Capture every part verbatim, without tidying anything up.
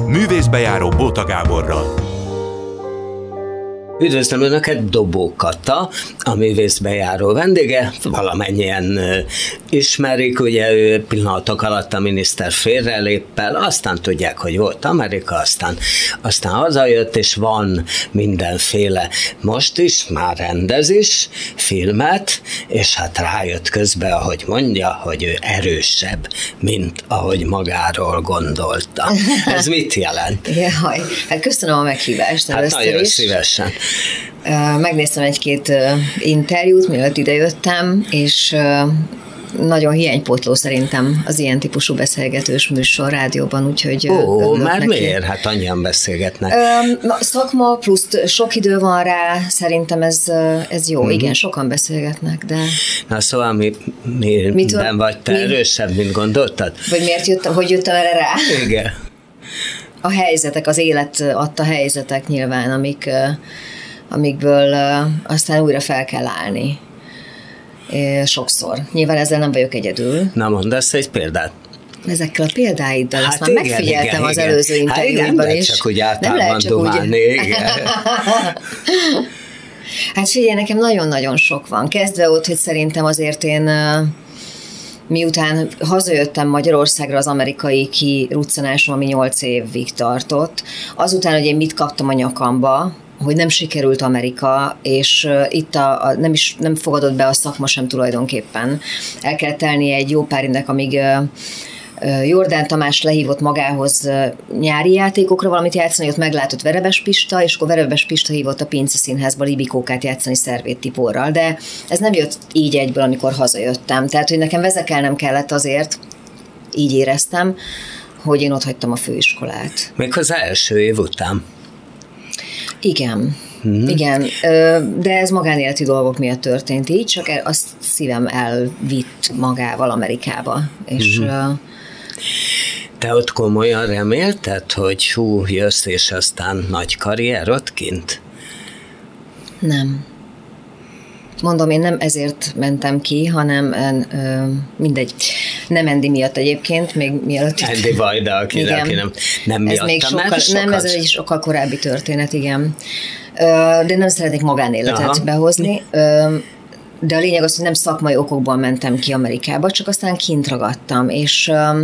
Művészbejáró Bóta Gáborral. Üdvözlöm Önöket, Dobó Kata, a művészbejáró vendége, valamennyien uh, ismerik, ugye ő pillanatok alatt a miniszter félreléppel, aztán tudják, hogy volt Amerika, aztán, aztán hazajött, és van mindenféle, most is, már rendez is filmet, és hát rájött közben, ahogy mondja, hogy ő erősebb, mint ahogy magáról gondolta. Ez mit jelent? Jaj, hát köszönöm a meghívást. Hát nagyon is. szívesen. Megnéztem egy-két interjút, mielőtt idejöttem, és nagyon hiánypótló szerintem az ilyen típusú beszélgetős műsor rádióban, úgyhogy Ó, már neki. Miért? Hát annyian beszélgetnek. Ö, szakma, plusz sok idő van rá, szerintem ez, ez jó. Mm-hmm. Igen, sokan beszélgetnek, de... Na szóval mi, mi Mitől, vagy te mi? Erősebb, mint gondoltad? Vagy miért jöttem, hogy jöttem erre rá? Igen. A helyzetek, az élet adta helyzetek nyilván, amik, amikből aztán újra fel kell állni. Sokszor. Nyilván ezzel nem vagyok egyedül. Na mondasz egy példát? Ezekkel a példáiddal, hát ezt már igen, megfigyeltem igen, az igen. előző interjúban hát is. Csak úgy általában nem lehet csak dumálni, úgy. Igen. Hát figyelj, nekem nagyon-nagyon sok van. Kezdve ott, hogy szerintem azért én... Miután hazajöttem Magyarországra, az amerikai kiruccanásom, ami nyolc évig tartott, azután, hogy én mit kaptam a nyakamba, hogy nem sikerült Amerika, és uh, itt a, a, nem is nem fogadott be a szakma sem tulajdonképpen. El kell telnie egy jó pár évnek, amíg uh, uh, Jordán Tamás lehívott magához uh, nyári játékokra valamit játszani, ott meglátott Verebes Pista, és akkor Verebes Pista hívott a Pince Színházba Libikókát játszani Szervét Tiborral, de ez nem jött így egyből, amikor hazajöttem. Tehát, hogy nekem vezekelnem kellett azért, így éreztem, hogy én ott hagytam a főiskolát. Méghozzá első év után. Igen, hmm. igen, de ez magánéleti dolgok miatt történt így, csak azt szívem elvitt magával Amerikába, és... Hmm. Te ott komolyan remélted, hogy hú, jössz, és aztán nagy karrier ott kint? Nem. Mondom, én nem ezért mentem ki, hanem ö, mindegy. Nem Andy miatt egyébként, még mielőtt... Andy Vajda, aki, aki nem, nem ez miatta, még sokkal, mert nem, ez egy sokkal korábbi történet, igen. Ö, de nem szeretnék magánéletet Aha. behozni. Ö, de a lényeg az, hogy nem szakmai okokból mentem ki Amerikába, csak aztán kint ragadtam, és... Ö,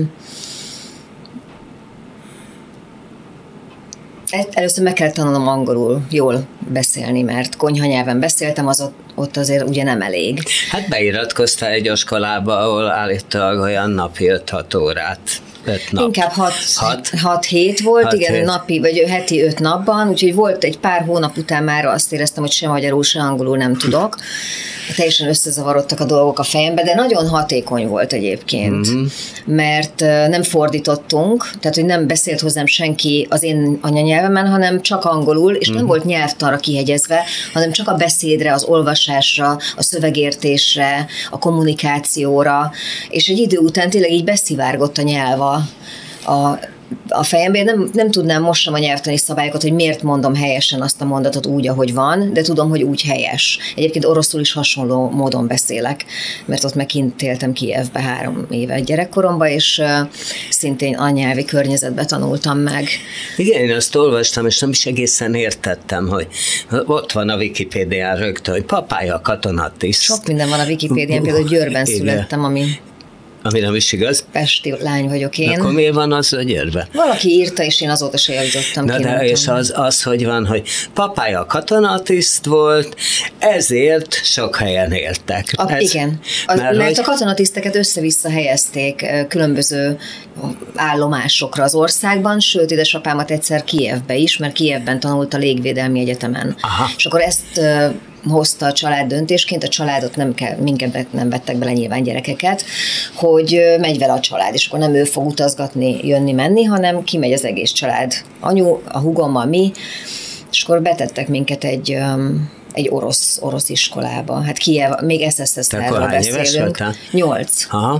először meg kellett tanulnom angolul jól beszélni, mert konyhanyelven beszéltem, az ott, ott azért ugye nem elég. Hát beiratkoztál egy iskolába, ahol állítólag olyan napi öt-hat órát. Öt nap. Inkább hat-hét volt, hat, igen, hét. Napi, vagy heti öt napban, úgyhogy volt egy pár hónap után már azt éreztem, hogy sem magyarul, sem angolul nem tudok. Teljesen összezavarodtak a dolgok a fejembe, de nagyon hatékony volt egyébként, mm-hmm. mert nem fordítottunk, tehát hogy nem beszélt hozzám senki az én anyanyelvemen, hanem csak angolul, és mm-hmm. nem volt nyelvtanra kihegyezve, hanem csak a beszédre, az olvasásra, a szövegértésre, a kommunikációra, és egy idő után tényleg így beszivárgott a nyelv a, a a fejemben. Nem, nem tudnám most sem a nyelvtani szabályokat, hogy miért mondom helyesen azt a mondatot úgy, ahogy van, de tudom, hogy úgy helyes. Egyébként oroszul is hasonló módon beszélek, mert ott meg kint éltem Kijevbe három éve gyerekkoromban, és uh, szintén anyanyelvi környezetben tanultam meg. Igen, én azt olvastam, és nem is egészen értettem, hogy ott van a Wikipédián rögtön, hogy papája katonatiszt. Sok minden van a Wikipédián, például Győrben Igen. születtem, ami... Ami nem is igaz. Pesti lány vagyok én. Akkor miért van az a Győrbe? Valaki írta, és én azóta se javítottam ki. De és az, az, hogy van, hogy papája katonatiszt volt, ezért sok helyen éltek. A, Ez, igen, az, mert, mert hogy... a katonatiszteket össze-vissza helyezték különböző állomásokra az országban, sőt, édesapámat egyszer Kijevbe is, mert Kijevben tanult a Légvédelmi Egyetemen. Aha. És akkor ezt hozta a család döntésként, a családot nem kell, minket nem vettek bele nyilván gyerekeket, hogy megy vele a család, és akkor nem ő fog utazgatni, jönni, menni, hanem kimegy az egész család. Anyu, a húgommal, mi, és akkor betettek minket egy, egy orosz, orosz iskolába. Hát Kijev, még es es es er-ről beszélünk. Nyolc. Aha.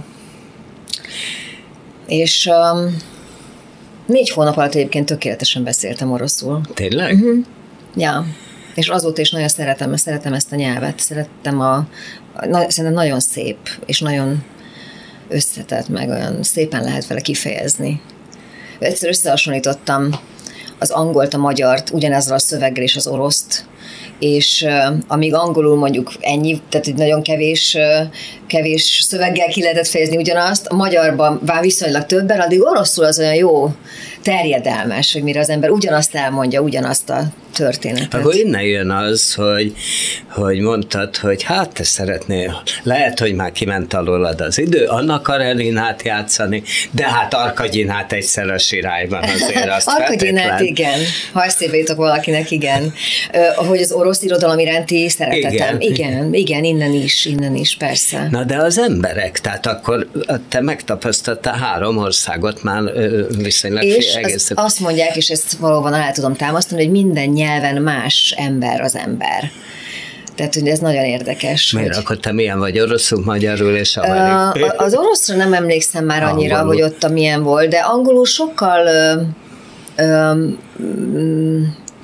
És um, négy hónap alatt egyébként tökéletesen beszéltem oroszul. Tényleg? Uh-huh. Ja. És azóta is nagyon szeretem, szeretem ezt a nyelvet. Szerettem a, a na, szerintem nagyon szép, és nagyon összetett, meg olyan szépen lehet vele kifejezni. egyszer összehasonlítottam az angolt, a magyart, ugyanezzel a szöveggel és az oroszt, és uh, amíg angolul mondjuk ennyi, tehát egy nagyon kevés, uh, kevés szöveggel ki lehetett fejezni ugyanazt, a magyarban már viszonylag többen, addig oroszul az olyan jó, terjedelmes, hogy mire az ember ugyanazt elmondja, ugyanazt a történetet. Akkor innen jön az, hogy, hogy mondtad, hogy hát te szeretnél, lehet, hogy már kiment alólad az idő, Anna Kareninát játszani, de hát Arkadinát egyszer a Sirályban azért azt Arkadinát, igen. Ha eszébe jutok valakinek, igen. Uh, hogy az orosz irodalom iránti szeretetem. Igen, igen, igen, innen is, innen is, persze. Na de az emberek, tehát akkor te megtapasztaltál három országot már viszonylag és az, azt mondják, és ezt valóban el tudom támasztani, hogy minden nyelven más ember az ember. Tehát, hogy ez nagyon érdekes. Miért? Hogy... Akkor te milyen vagy? Oroszul, magyarul és amerikai? Az oroszra nem emlékszem már annyira, angolul. Hogy ott a milyen volt, de angolul sokkal ö, ö, ö,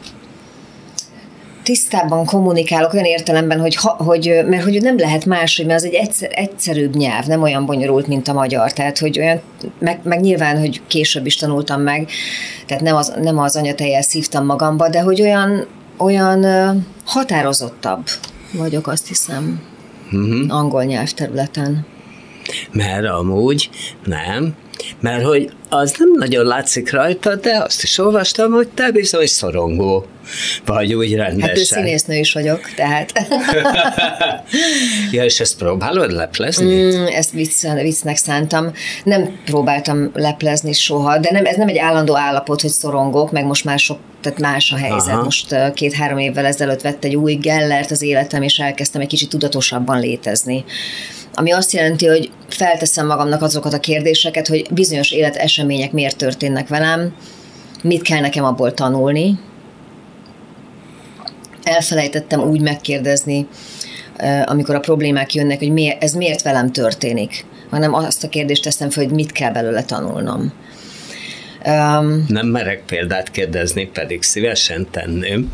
tisztábban kommunikálok olyan értelemben, hogy, ha, hogy, mert hogy nem lehet más, hogy mert az egy egyszer, egyszerűbb nyelv, nem olyan bonyolult, mint a magyar. Tehát, hogy olyan, meg, meg nyilván, hogy később is tanultam meg, tehát nem az, nem az anyatejjel szívtam magamba, de hogy olyan, olyan határozottabb vagyok, azt hiszem, uh-huh. angol nyelvterületen. Mert amúgy nem, mert hogy az nem nagyon látszik rajta, de azt is olvastam, hogy te bizony szorongó vagy úgy rendesen. Hát ő színésznő is vagyok, tehát. Ja, és ezt próbálod leplezni? Mm, ezt vicc, viccnek szántam. Nem próbáltam leplezni soha, de nem, ez nem egy állandó állapot, hogy szorongok, meg most már sok, tehát más a helyzet. Aha. Most két-három évvel ezelőtt vett egy új gellert az életem, és elkezdtem egy kicsit tudatosabban létezni. Ami azt jelenti, hogy felteszem magamnak azokat a kérdéseket, hogy bizonyos életesemények miért történnek velem, mit kell nekem abból tanulni. Elfelejtettem úgy megkérdezni, amikor a problémák jönnek, hogy miért, ez miért velem történik, hanem azt a kérdést teszem fel, hogy mit kell belőle tanulnom. Um, Nem merek példát kérdezni, pedig szívesen tenném.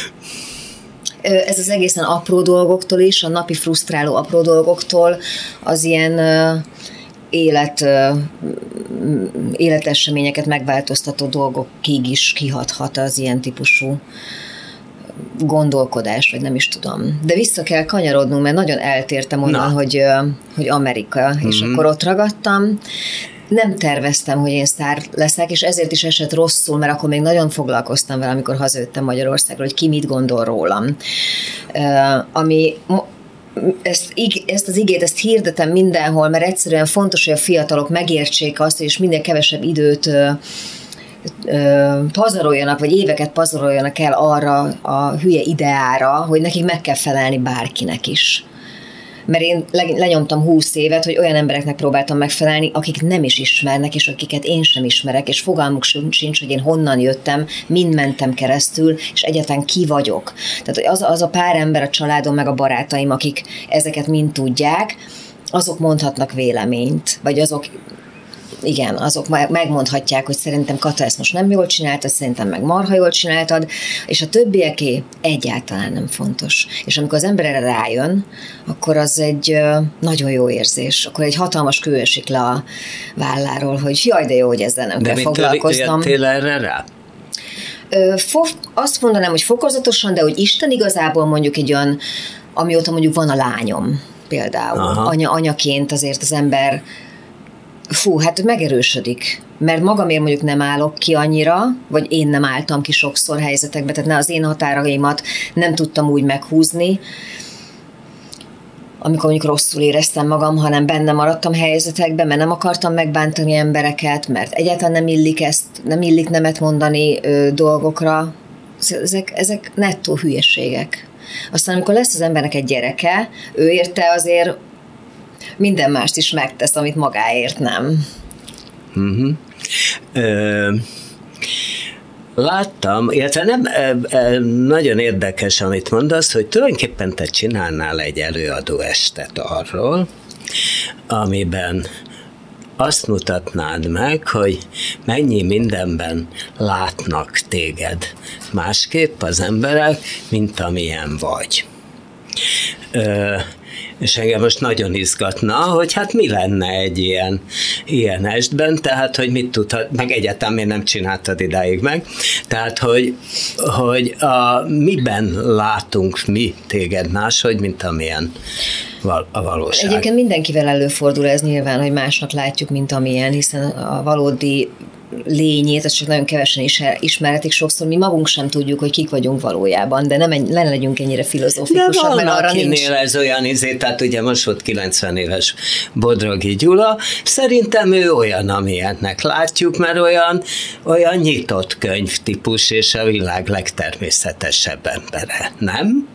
Ez az egészen apró dolgoktól is, a napi frusztráló apró dolgoktól, az ilyen uh, élet, uh, életeseményeket megváltoztató dolgokig is kihathat az ilyen típusú gondolkodás, vagy nem is tudom. De vissza kell kanyarodnunk, mert nagyon eltértem onnan, hogy, uh, hogy Amerika, mm-hmm. és akkor ott ragadtam. Nem terveztem, hogy én sztár leszek, és ezért is esett rosszul, mert akkor még nagyon foglalkoztam vele, amikor hazajöttem Magyarországról, hogy ki mit gondol rólam. Uh, ami ezt, ezt az igét, ezt hirdetem mindenhol, mert egyszerűen fontos, hogy a fiatalok megértsék azt, és minél kevesebb időt uh, uh, pazaroljanak, vagy éveket pazaroljanak el arra a hülye ideára, hogy nekik meg kell felelni bárkinek is. Mert én lenyomtam húsz évet, hogy olyan embereknek próbáltam megfelelni, akik nem is ismernek, és akiket én sem ismerek, és fogalmuk sincs, hogy én honnan jöttem, mind mentem keresztül, és egyáltalán ki vagyok. Tehát az, az a pár ember a családom, meg a barátaim, akik ezeket mind tudják, azok mondhatnak véleményt, vagy azok, igen, azok megmondhatják, hogy szerintem Kata ezt most nem jól csináltad, szerintem meg marha jól csináltad, és a többieké egyáltalán nem fontos. És amikor az ember erre rájön, akkor az egy nagyon jó érzés. Akkor egy hatalmas kő esik le a válláról, hogy jaj, de jó, hogy ezzel nem de kell foglalkoznom. De mit erre rá? Azt mondanám, hogy fokozatosan, de hogy Isten igazából mondjuk egy olyan, amióta mondjuk van a lányom például. Anya, anyaként azért az ember fú, hát megerősödik, mert magamért mondjuk nem állok ki annyira, vagy én nem álltam ki sokszor helyzetekbe, tehát ne az én határaimat nem tudtam úgy meghúzni, amikor mondjuk rosszul éreztem magam, hanem benne maradtam helyzetekben, mert nem akartam megbántani embereket, mert egyáltalán nem illik ezt, nem illik nemet mondani ö, dolgokra. Ezek, ezek nettó hülyeségek. Aztán amikor lesz az embernek egy gyereke, ő érte azért minden mást is megtesz, amit magáért nem. Uh-huh. Ö, láttam, illetve nem, ö, ö, nagyon érdekes, amit mondasz, hogy tulajdonképpen te csinálnál egy előadó estet arról, amiben azt mutatnád meg, hogy mennyi mindenben látnak téged másképp az emberek, mint amilyen vagy. Ö, És engem most nagyon izgatna, hogy hát mi lenne egy ilyen, ilyen estben, tehát, hogy mit tudhat, meg egyáltalán miért nem csináltad idáig meg, tehát, hogy, hogy a, miben látunk mi téged máshogy, mint amilyen a valóság. Egyébként mindenkivel előfordul ez nyilván, hogy másnak látjuk, mint amilyen, hiszen a valódi lényét, ezt csak nagyon kevesen is ismerhetik, sokszor mi magunk sem tudjuk, hogy kik vagyunk valójában, de nem, nem legyünk ennyire filozófikusak, mert arra nincs. De ez olyan izé, tehát ugye most volt kilencven éves Bodrogi Gyula, szerintem ő olyan, amilyennek látjuk, mert olyan, olyan nyitott könyvtípus, és a világ legtermészetesebb embere, nem?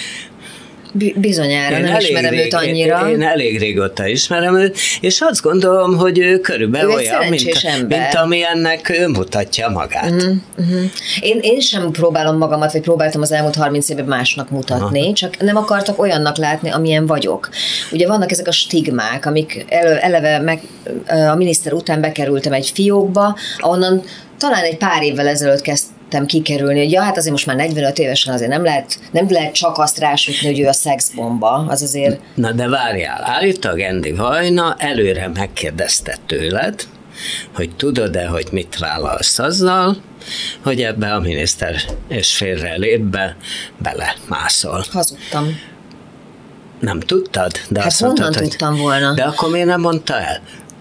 Bizonyára, én nem ismerem rég, őt annyira. Én, én elég régóta ismerem őt, és azt gondolom, hogy ő körülbelül ő olyan, mint, mint amilyennek ő mutatja magát. Uh-huh, uh-huh. Én, én sem próbálom magamat, vagy próbáltam az elmúlt harminc évben másnak mutatni, uh-huh. csak nem akartak olyannak látni, amilyen vagyok. Ugye vannak ezek a stigmák, amik elő, eleve meg, a miniszter után bekerültem egy fiókba, ahonnan talán egy pár évvel ezelőtt kezdtem kikerülni, hogy ja, hát azért most már negyvenöt évesen azért nem lehet, nem lehet csak azt rásütni, hogy ő a szexbomba, az azért... Na de várjál, állítólag Endi Vajna előre megkérdezte tőled, hogy tudod-e, hogy mit vállalsz azzal, hogy ebbe a miniszter és félrelépbe belemászol. Hazudtam. Nem tudtad? De hát azt honnan mondtad, tudtam hogy... volna? De akkor miért nem mondta el?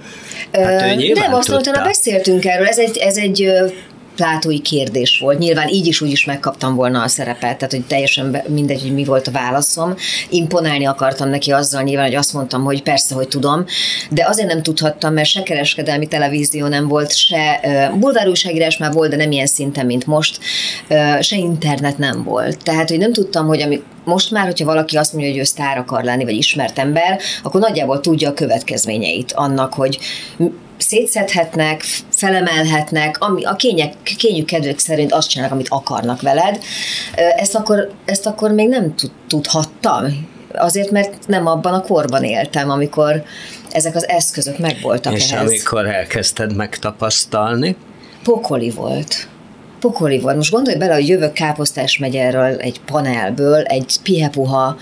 Hát ő nem, azt mondta, beszéltünk erről, ez egy, ez egy plátói kérdés volt. Nyilván így is úgy is megkaptam volna a szerepet, tehát hogy teljesen mindegy, hogy mi volt a válaszom. Imponálni akartam neki azzal nyilván, hogy azt mondtam, hogy persze, hogy tudom, de azért nem tudhattam, mert se kereskedelmi televízió nem volt, se uh, bulvárújságírás már volt, de nem ilyen szinten, mint most, uh, se internet nem volt. Tehát, hogy nem tudtam, hogy ami most már, hogyha valaki azt mondja, hogy ő sztár akar lenni, vagy ismert ember, akkor nagyjából tudja a következményeit annak, hogy szétszedhetnek, felemelhetnek, ami a kények, kényük kedvük szerint azt csinálnak, amit akarnak veled. Ezt akkor, ezt akkor még nem tudhattam. Azért, mert nem abban a korban éltem, amikor ezek az eszközök megvoltak és ehhez. És amikor elkezdted megtapasztalni? Pokoli volt. Pokoli volt. Most gondolj bele, hogy jövök Káposztás megyerről, egy panelből, egy pihepuha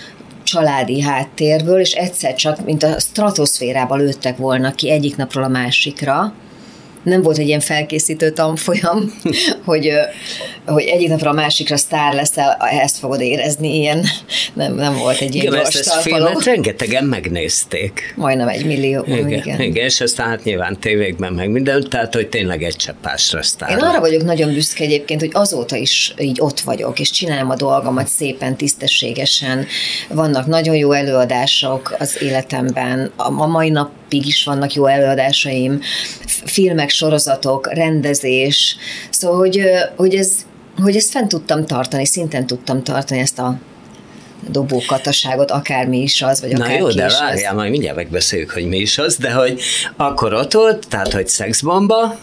családi háttérből, és egyszer csak, mint a stratoszférába lőttek volna ki egyik napról a másikra. Nem volt egy ilyen felkészítő tanfolyam, hogy, hogy egyik napra a másikra sztár leszel, ezt fogod érezni, ilyen nem, nem volt egy ilyen gyors talpaló. Filmet rengetegen megnézték. Majdnem egy millió. Igen, igen. igen, és aztán hát nyilván tévékben meg minden, tehát hogy tényleg egy cseppásra sztár. Én arra vagyok nagyon büszke egyébként, hogy azóta is így ott vagyok, és csinálom a dolgomat szépen, tisztességesen. Vannak nagyon jó előadások az életemben, a mai napig is vannak jó előadásaim, filmek, sorozatok, rendezés, szóval, hogy, hogy, ez, hogy ezt fent tudtam tartani, szinten tudtam tartani ezt a dobókataságot, akármi is az, vagy akár. Na jó, de várjál, majd mindjárt megbeszéljük, hogy mi is az, de hogy akkor ott volt, tehát, hogy szexbomba,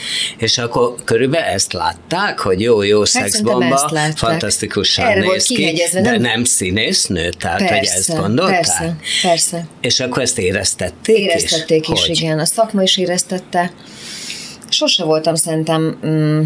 és akkor körülbelül ezt látták, hogy jó, jó hát szexbomba, fantasztikusan erre néz ki, de nem, nem színésznő, tehát persze, hogy ezt gondolták? Persze, persze. És akkor ezt éreztették, éreztették is? is hogy? igen, a szakma is éreztette. Sose voltam szerintem, mm,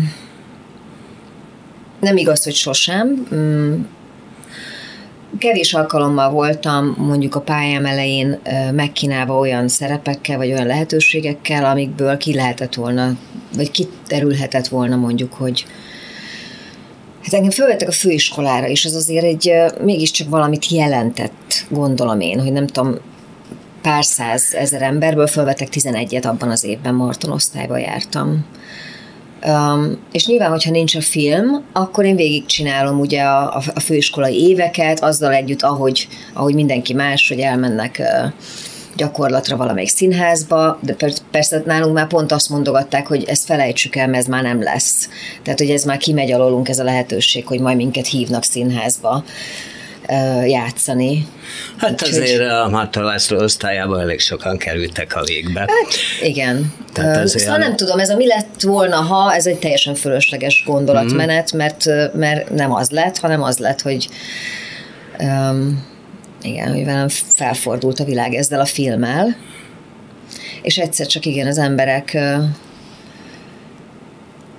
nem igaz, hogy sosem, mm, kevés alkalommal voltam mondjuk a pályám elején megkínálva olyan szerepekkel, vagy olyan lehetőségekkel, amikből ki lehetett volna, vagy kiterülhetett volna mondjuk, hogy hát engem fölvettek a főiskolára, és az azért egy mégiscsak valamit jelentett, gondolom én, hogy nem tudom, pár száz ezer emberből fölvettek tizenegyet abban az évben, Marton osztályba jártam. Um, és nyilván, hogyha nincs a film, akkor én végigcsinálom ugye a, a főiskolai éveket, azzal együtt, ahogy, ahogy mindenki más, hogy elmennek uh, gyakorlatra valamelyik színházba, de persze nálunk már pont azt mondogatták, hogy ezt felejtsük el, mert ez már nem lesz. Tehát, hogy ez már kimegy alólunk ez a lehetőség, hogy majd minket hívnak színházba játszani. Hát úgy, azért hogy... a Marton László osztályában elég sokan kerültek a végbe. Hát igen. Uh, szóval nem tudom, ez a mi lett volna, ha ez egy teljesen fölösleges gondolatmenet, mm-hmm. mert, mert nem az lett, hanem az lett, hogy um, igen, hogy velem felfordult a világ ezzel a filmmel, és egyszer csak igen, az emberek uh,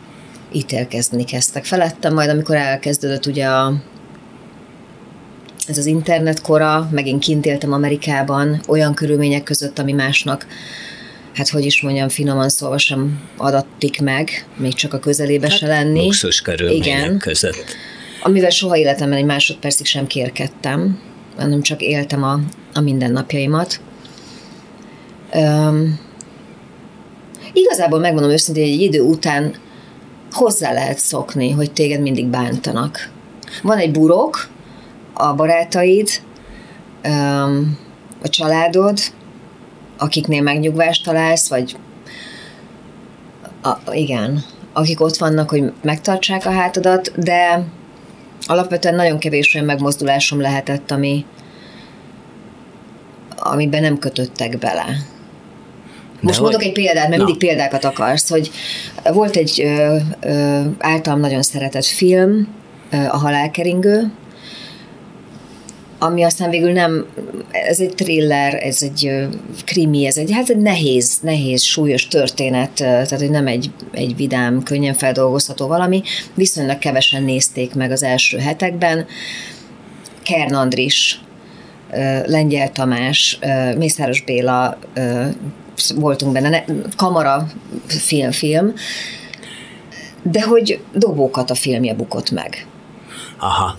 ítélkezni kezdtek felettem, majd amikor elkezdődött ugye a ez az internet kora, megint kint éltem Amerikában, olyan körülmények között, ami másnak, hát hogy is mondjam, finoman szólva sem adatik meg, még csak a közelébe hát, se lenni. Luxus körülmények Igen. között. Amivel soha életemben egy másodpercig sem kérkedtem, hanem csak éltem a, a mindennapjaimat. Um, igazából megmondom őszintén, hogy egy idő után hozzá lehet szokni, hogy téged mindig bántanak. Van egy burok, a barátaid, um, a családod, akiknél megnyugvást találsz, vagy a, igen, akik ott vannak, hogy megtartsák a hátadat, de alapvetően nagyon kevés olyan megmozdulásom lehetett, ami, amiben nem kötöttek bele. Most de mondok hogy... egy példát, mert Na. mindig példákat akarsz, hogy volt egy ö, ö, általam nagyon szeretett film, ö, a Halálkeringő, ami aztán végül nem, ez egy thriller, ez egy ö, krimi, ez egy, hát egy nehéz, nehéz, súlyos történet, ö, tehát hogy nem egy, egy vidám, könnyen feldolgozható valami, viszonylag kevesen nézték meg az első hetekben. Kern Andris, ö, Lengyel Tamás, ö, Mészáros Béla, ö, voltunk benne, kamara film, film, de hogy Dobókat a filmje bukott meg. Aha.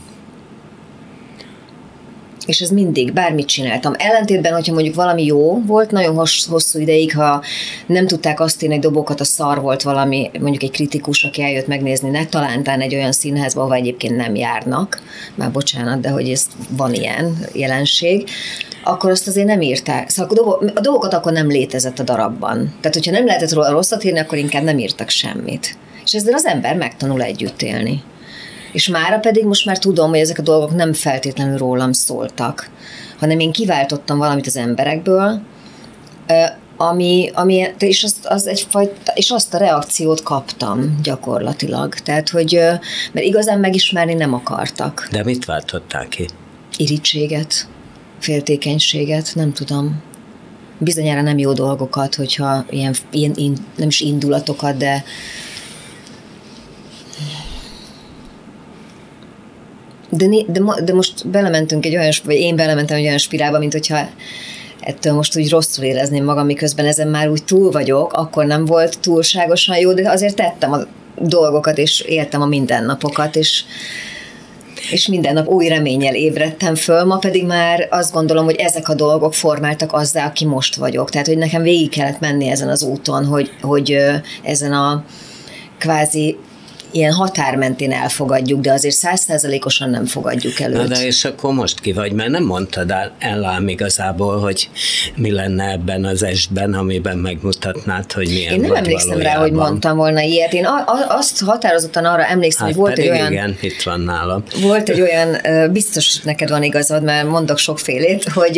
És ez mindig, bármit csináltam. Ellentétben, hogyha mondjuk valami jó volt, nagyon hossz, hosszú ideig, ha nem tudták azt írni, hogy Dobókat a szar volt valami, mondjuk egy kritikus, aki eljött megnézni, ne talántán egy olyan színházba, ahol egyébként nem járnak, már bocsánat, de hogy ez van ilyen jelenség, akkor azt azért nem írták. Szóval a Dobókat akkor nem létezett a darabban. Tehát, hogyha nem lehetett róla rosszat írni, akkor inkább nem írtak semmit. És ezzel az ember megtanul együtt élni. És mára pedig most már tudom, hogy ezek a dolgok nem feltétlenül rólam szóltak, hanem én kiváltottam valamit az emberekből, ami, ami és, azt, az egyfajta, és azt a reakciót kaptam gyakorlatilag. Tehát, hogy, mert igazán megismerni nem akartak. De mit váltottál ki? Irítséget, féltékenységet, nem tudom. Bizonyára nem jó dolgokat, hogyha ilyen, ilyen nem is indulatokat, de De, de, de most belementünk egy olyan, vagy én belementem egy olyan spirálba, mint hogyha ettől most úgy rosszul érezném magam, miközben ezen már úgy túl vagyok, akkor nem volt túlságosan jó, de azért tettem a dolgokat, és éltem a mindennapokat, és, és minden nap új reménnyel ébredtem föl, ma pedig már azt gondolom, hogy ezek a dolgok formáltak azzá, aki most vagyok. Tehát, hogy nekem végig kellett menni ezen az úton, hogy, hogy ezen a kvázi ilyen határ mentén elfogadjuk, de azért száz százalékosan nem fogadjuk el őt. Na de és akkor most ki vagy, mert nem mondtad el, el ám igazából, hogy mi lenne ebben az estben, amiben megmutatnád, hogy milyen. Én nem emlékszem valójában rá, hogy mondtam volna ilyet. Én a, a, azt határozottan arra emlékszem, hát hogy volt egy olyan... igen, itt van nálam. Volt egy olyan, biztos neked van igazad, mert mondok sokfélét, hogy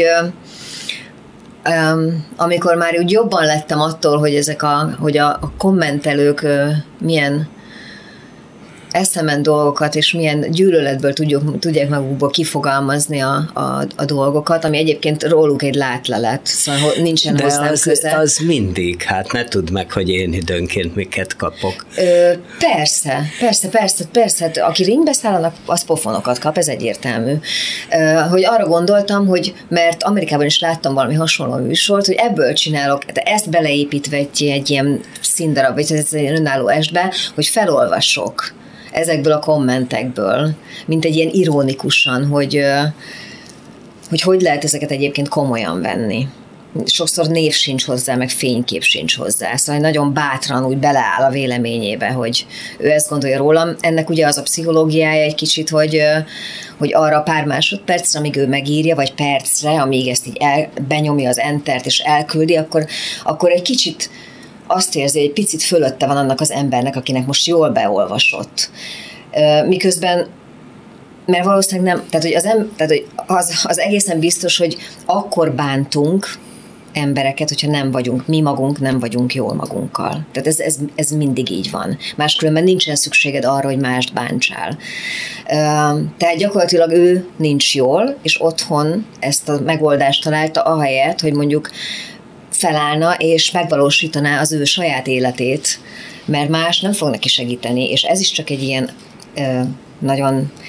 Um, amikor már úgy jobban lettem attól, hogy ezek a, hogy a, a kommentelők uh, milyen eszemen dolgokat, és milyen gyűlöletből tudjuk, tudják magukból kifogalmazni a, a, a dolgokat, ami egyébként róluk egy látlelet, szóval nincsen hozzám az, köze. az mindig, hát ne tudd meg, hogy én időnként miket kapok. Ö, persze, persze, persze, persze, hát aki ringbe száll, az pofonokat kap, ez egyértelmű. Ö, hogy arra gondoltam, hogy mert Amerikában is láttam valami hasonló műsort, hogy ebből csinálok, de ezt beleépítve egy, egy ilyen színdarab, vagy egy önálló estbe, hogy felolvasok ezekből a kommentekből, mint egy ilyen ironikusan, hogy, hogy hogy lehet ezeket egyébként komolyan venni. Sokszor név sincs hozzá, meg fénykép sincs hozzá. Szóval nagyon bátran úgy beleáll a véleményébe, hogy ő ezt gondolja rólam. Ennek ugye az a pszichológiája egy kicsit, hogy, hogy arra pár másodpercre, amíg ő megírja, vagy percre, amíg ezt így el, benyomja az entert és elküldi, akkor, akkor egy kicsit azt érzi, hogy egy picit fölötte van annak az embernek, akinek most jól beolvasott. Miközben, mert valószínűleg nem, tehát, hogy az, em, tehát, hogy az, az egészen biztos, hogy akkor bántunk embereket, hogyha nem vagyunk, mi magunk nem vagyunk jól magunkkal. Tehát ez, ez, ez mindig így van. Máskülönben nincsen szükséged arra, hogy mást bántsál. Tehát gyakorlatilag ő nincs jól, és otthon ezt a megoldást találta, ahelyett, hogy mondjuk felállna és megvalósítaná az ő saját életét, mert más nem fog neki segíteni, és ez is csak egy ilyen ö, nagyon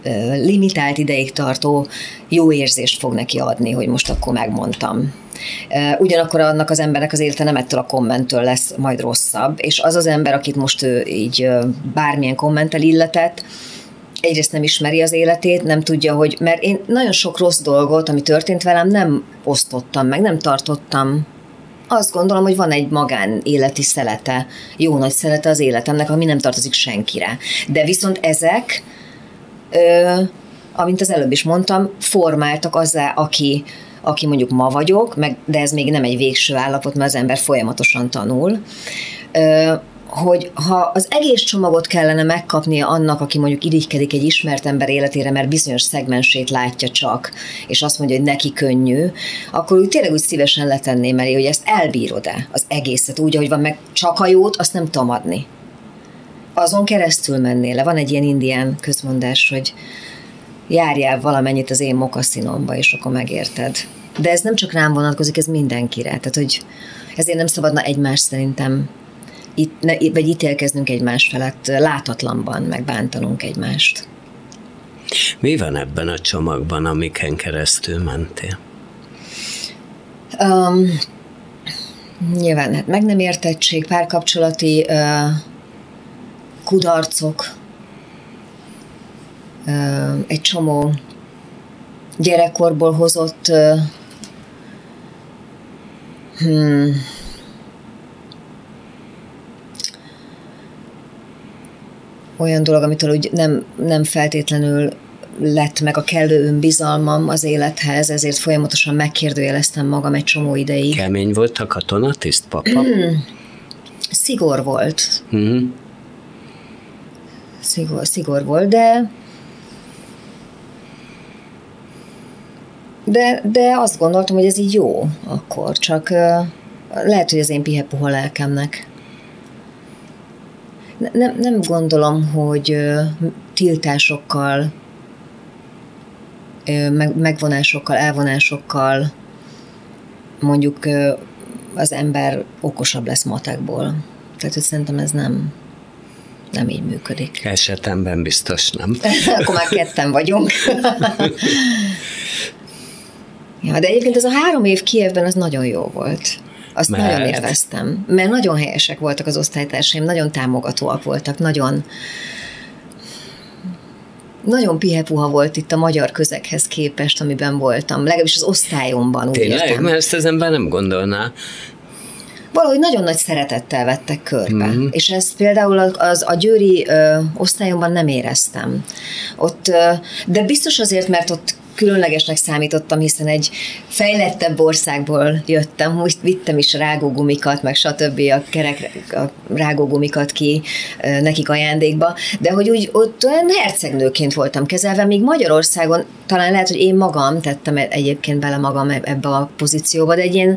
limitált ideig tartó jó érzést fog neki adni, hogy most akkor megmondtam. Ugyanakkor annak az embernek az élete nem ettől a kommenttől lesz majd rosszabb, és az az ember, akit most ő így bármilyen kommenttel illetett, egyrészt nem ismeri az életét, nem tudja, hogy, mert én nagyon sok rossz dolgot, ami történt velem, nem osztottam meg, nem tartottam. Azt gondolom, hogy van egy magánéleti szelete, jó nagy szelete az életemnek, ami nem tartozik senkire. De viszont ezek, ö, amint az előbb is mondtam, formáltak azzá, aki, aki mondjuk ma vagyok, meg, de ez még nem egy végső állapot, mert az ember folyamatosan tanul, ö, hogy ha az egész csomagot kellene megkapnia annak, aki mondjuk irigykedik egy ismert ember életére, mert bizonyos szegmensét látja csak, és azt mondja, hogy neki könnyű, akkor úgy tényleg úgy szívesen letenném elé, hogy ezt elbírod-e, az egészet úgy, ahogy van, meg csak a jót, azt nem tudom adni. Azon keresztül mennél le. Van egy ilyen indián közmondás, hogy járjál valamennyit az én mokaszinomba, és akkor megérted. De ez nem csak rám vonatkozik, ez mindenkire. Tehát, hogy ezért nem szabadna egymás szerintem Itt, ne, vagy ítélkeznünk egymás felett látatlanban, meg bántanunk egymást. Mi van ebben a csomagban, amiken keresztül mentél? Um, nyilván hát meg nem értettség, párkapcsolati uh, kudarcok, uh, egy csomó gyerekkorból hozott uh, hmm, olyan dolog, amitől úgy nem, nem feltétlenül lett meg a kellő önbizalmam az élethez, ezért folyamatosan megkérdőjeleztem magam egy csomó ideig. Kemény volt a katonatiszt, papa? Mm. Szigor volt. Mm. Szigor, szigor volt, de de, de azt gondoltam, hogy ez így jó akkor, csak uh, lehet, hogy az én pihe-puha lelkemnek. Nem, nem gondolom, hogy uh, tiltásokkal, uh, meg, megvonásokkal, elvonásokkal mondjuk uh, az ember okosabb lesz matekból. Tehát, hogy szerintem ez nem, nem így működik. Esetemben biztos nem. Akkor már ketten vagyunk. Ja, de egyébként ez a három év Kijevben az nagyon jó volt. Azt mert... nagyon élveztem, mert nagyon helyesek voltak az osztálytársaim, nagyon támogatóak voltak, nagyon nagyon pihe-puha volt itt a magyar közeghez képest, amiben voltam, legalábbis az osztályomban. Úgy Tényleg? értem. Mert ezt az ember nem gondolná. Valahogy nagyon nagy szeretettel vettek körbe, mm-hmm. és ezt például az, a győri ö, osztályomban nem éreztem. Ott, ö, de biztos azért, mert ott különlegesnek számítottam, hiszen egy fejlettebb országból jöttem, most vittem is rágógumikat, meg stb. A kerek a rágógumikat ki nekik ajándékba, de hogy úgy ott olyan hercegnőként voltam kezelve, míg Magyarországon talán lehet, hogy én magam tettem egyébként bele magam ebbe a pozícióba, de egy ilyen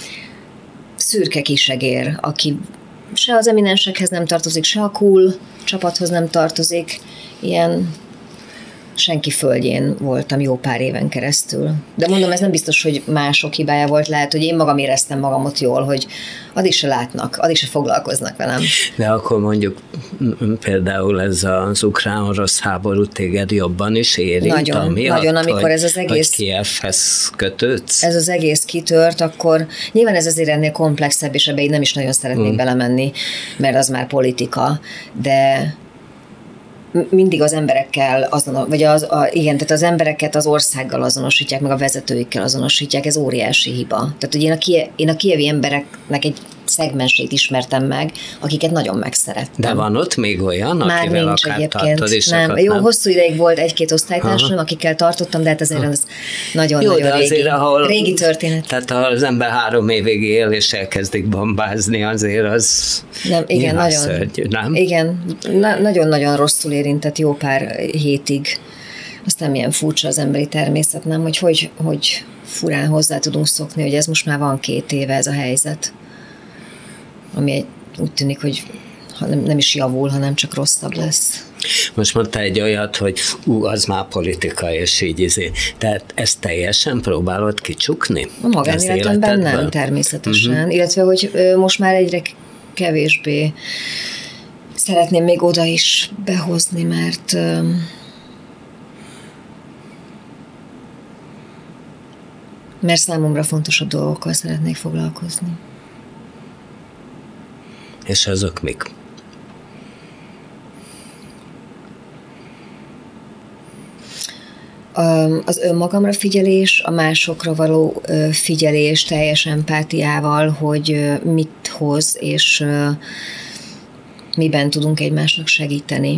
szürke kisegér, aki se az eminensekhez nem tartozik, se a cool csapathoz nem tartozik, ilyen senki földjén voltam jó pár éven keresztül. De mondom, ez nem biztos, hogy mások hibája volt, lehet, hogy én magam éreztem magamot jól, hogy addig se látnak, addig se foglalkoznak velem. De akkor mondjuk például ez az ukrán-orosz háború téged jobban is érint, nagyon, amiatt, nagyon, amikor hogy, ez az egész... hogy Kijevhez kötődsz? Ez az egész kitört, akkor nyilván ez azért ennél komplexebb, és ebbe így nem is nagyon szeretnék hmm. belemenni, mert az már politika, de mindig az emberekkel azonos, vagy az, a, igen, tehát az embereket az országgal azonosítják, meg a vezetőikkel azonosítják, ez óriási hiba. Tehát, hogy én a, kie, én a kijevi embereknek egy szegmensét ismertem meg, akiket nagyon megszerettem. De van ott még olyan, már akivel nincs akár egyébként. tartod is? Nem. Jó, nem. Hosszú ideig volt egy-két osztálytársam, akikkel tartottam, de hát azért az nagyon-nagyon régi, azért, ahol, régi történet. Tehát ha az ember három évig él, és elkezdik bombázni, azért az nem, igen, nagyon, szörnyű, nem? Igen, na, nagyon-nagyon rosszul érintett jó pár hétig. Aztán milyen furcsa az emberi természet, nem? Hogy, hogy hogy furán hozzá tudunk szokni, hogy ez most már van két éve ez a helyzet. Ami egy, úgy tűnik, hogy nem, nem is javul, hanem csak rosszabb lesz. Most mondta egy olyat, hogy ú, az már politika, és így izé. Tehát ezt teljesen próbálod kicsukni? A magánéletemben nem, természetesen. Uh-huh. Illetve, hogy most már egyre kevésbé szeretném még oda is behozni, mert Mert számomra fontosabb dolgokkal szeretnék foglalkozni. És azok mik? Az önmagamra figyelés, a másokra való figyelés teljes empátiával, hogy mit hoz, és miben tudunk egymásnak segíteni.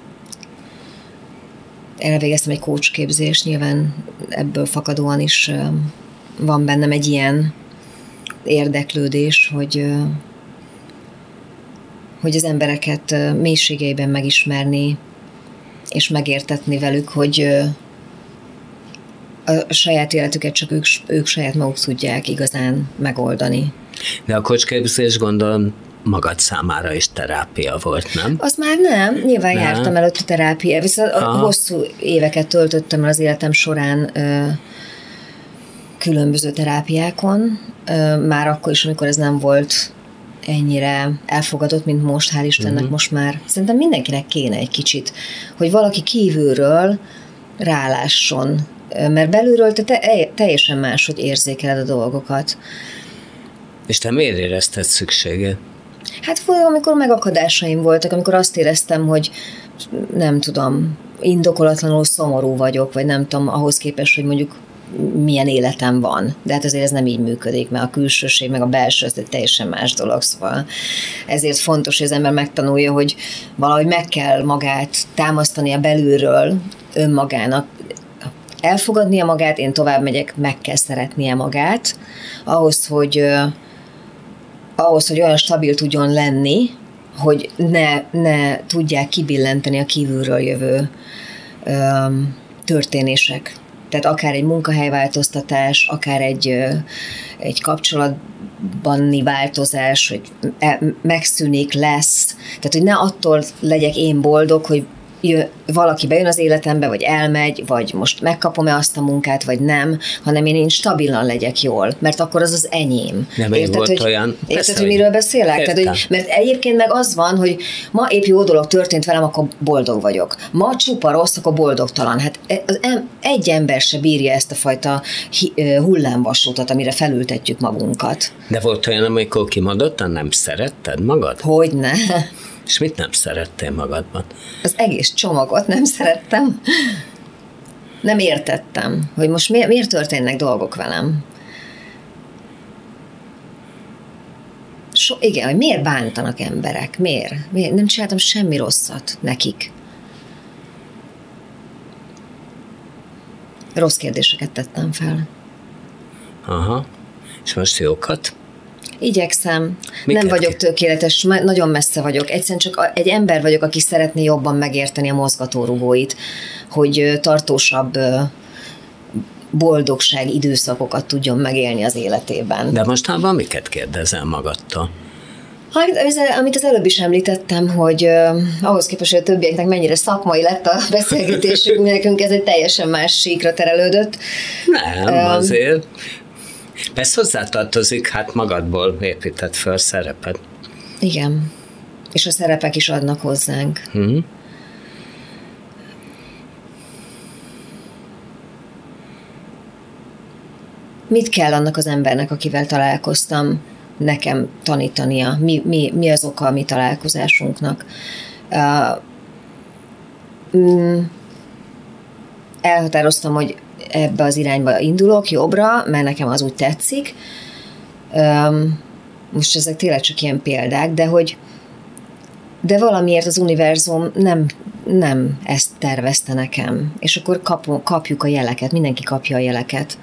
Elvégeztem egy coach képzést, nyilván ebből fakadóan is van bennem egy ilyen érdeklődés, hogy, hogy az embereket mélységeiben megismerni, és megértetni velük, hogy a saját életüket csak ők, ők saját maguk tudják igazán megoldani. De a coachképzés, gondolom, magad számára is terápia volt, nem? Az már nem, nyilván nem. Jártam előtt a terápia, viszont a hosszú éveket töltöttem el az életem során ö, különböző terápiákon, ö, már akkor is, amikor ez nem volt ennyire elfogadott, mint most, hál' Istennek uh-huh. most már. Szerintem mindenkinek kéne egy kicsit, hogy valaki kívülről rálásson, mert belülről te, te teljesen máshogy érzékeled a dolgokat. És te miért érezted szükséget? Hát volt, amikor megakadásaim voltak, amikor azt éreztem, hogy nem tudom, indokolatlanul szomorú vagyok, vagy nem tudom, ahhoz képest, hogy mondjuk milyen életem van. De hát azért ez nem így működik, mert a külsőség, meg a belső, ez egy teljesen más dolog, szóval ezért fontos, hogy az ember megtanulja, hogy valahogy meg kell magát támasztania belülről önmagának, elfogadnia magát, én tovább megyek, meg kell szeretnie magát, ahhoz, hogy ahhoz, hogy olyan stabil tudjon lenni, hogy ne, ne tudják kibillenteni a kívülről jövő öm, történések. Tehát akár egy munkahelyváltoztatás, akár egy, egy kapcsolatbani változás, hogy megszűnik, lesz. Tehát, hogy ne attól legyek én boldog, hogy valaki bejön az életembe, vagy elmegy, vagy most megkapom-e azt a munkát, vagy nem, hanem én, én stabilan legyek jól, mert akkor az az enyém. Nem érted, volt hogy, olyan. Érted, hogy miről beszélek? Tehát, hogy, mert egyébként meg az van, hogy ma épp jó dolog történt velem, akkor boldog vagyok. Ma csupa rossz, akkor boldogtalan. Hát az em, egy ember se bírja ezt a fajta hullámvasútat, amire felültetjük magunkat. De volt olyan, amikor kimondottan nem szeretted magad? Hogyne. És mit nem szerettél magadban? Az egész csomagot nem szerettem. Nem értettem, hogy most miért, miért történnek dolgok velem. So, igen, hogy miért bántanak emberek, miért? miért? Nem csináltam semmi rosszat nekik. Rossz kérdéseket tettem fel. Aha, és most jókat? Igyekszem. Miket nem vagyok ki? tökéletes, nagyon messze vagyok. Egyszerűen csak egy ember vagyok, aki szeretné jobban megérteni a mozgatórugóit, hogy tartósabb boldogság időszakokat tudjon megélni az életében. De mostában miket kérdezel magadtól? Amit az előbb is említettem, hogy uh, ahhoz képest, hogy a többieknek mennyire szakmai lett a beszélgetésünk, nekünk ez egy teljesen más síkra terelődött. Nem, um, azért... Persze hozzátartozik, hát magadból épített föl szerepet. Igen. És a szerepek is adnak hozzánk. Hmm. Mit kell annak az embernek, akivel találkoztam, nekem tanítania? Mi, mi, mi az oka a mi találkozásunknak? Uh, mm, elhatároztam, hogy ebbe az irányba indulok, jobbra, mert nekem az úgy tetszik. Um, most ezek tényleg csak ilyen példák, de hogy de valamiért az univerzum nem, nem ezt tervezte nekem. És akkor kap, kapjuk a jeleket, mindenki kapja a jeleket.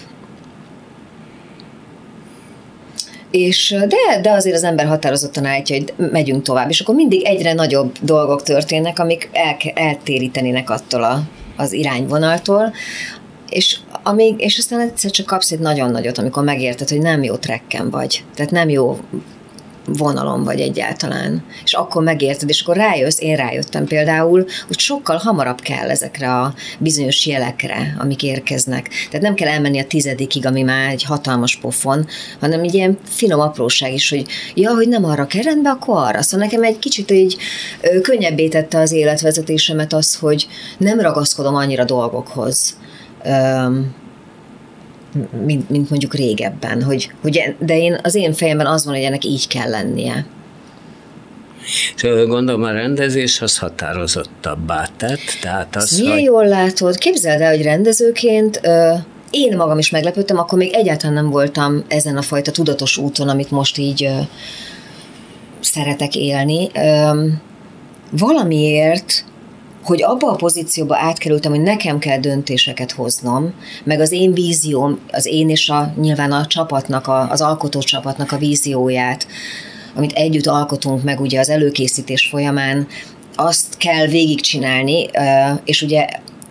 És de, de azért az ember határozottan állítja, hogy megyünk tovább, és akkor mindig egyre nagyobb dolgok történnek, amik el, eltérítenének attól a, az irányvonaltól, és, amíg, és aztán egyszer csak kapsz egy nagyon nagyot, amikor megérted, hogy nem jó trekken vagy, tehát nem jó vonalon vagy egyáltalán, és akkor megérted, és akkor rájössz, én rájöttem például, hogy sokkal hamarabb kell ezekre a bizonyos jelekre, amik érkeznek. Tehát nem kell elmenni a tizedikig, ami már egy hatalmas pofon, hanem egy ilyen finom apróság is, hogy ja, hogy nem arra kell, rendbe, akkor arra. Szóval nekem egy kicsit így könnyebbé tette az életvezetésemet az, hogy nem ragaszkodom annyira dolgokhoz. mint, mint mondjuk régebben, hogy, hogy de én, az én fejemben az van, hogy ennek így kell lennie. És gondolom a rendezés az határozottabbá tett, tehát az, milyen hogy... jól látod, képzeld el, hogy rendezőként ö, én magam is meglepődtem, akkor még egyáltalán nem voltam ezen a fajta tudatos úton, amit most így ö, szeretek élni. Ö, valamiért, hogy abba a pozícióba átkerültem, hogy nekem kell döntéseket hoznom, meg az én vízióm, az én és a, nyilván a csapatnak, a, az alkotó csapatnak a vízióját, amit együtt alkotunk meg ugye az előkészítés folyamán, azt kell végigcsinálni, és ugye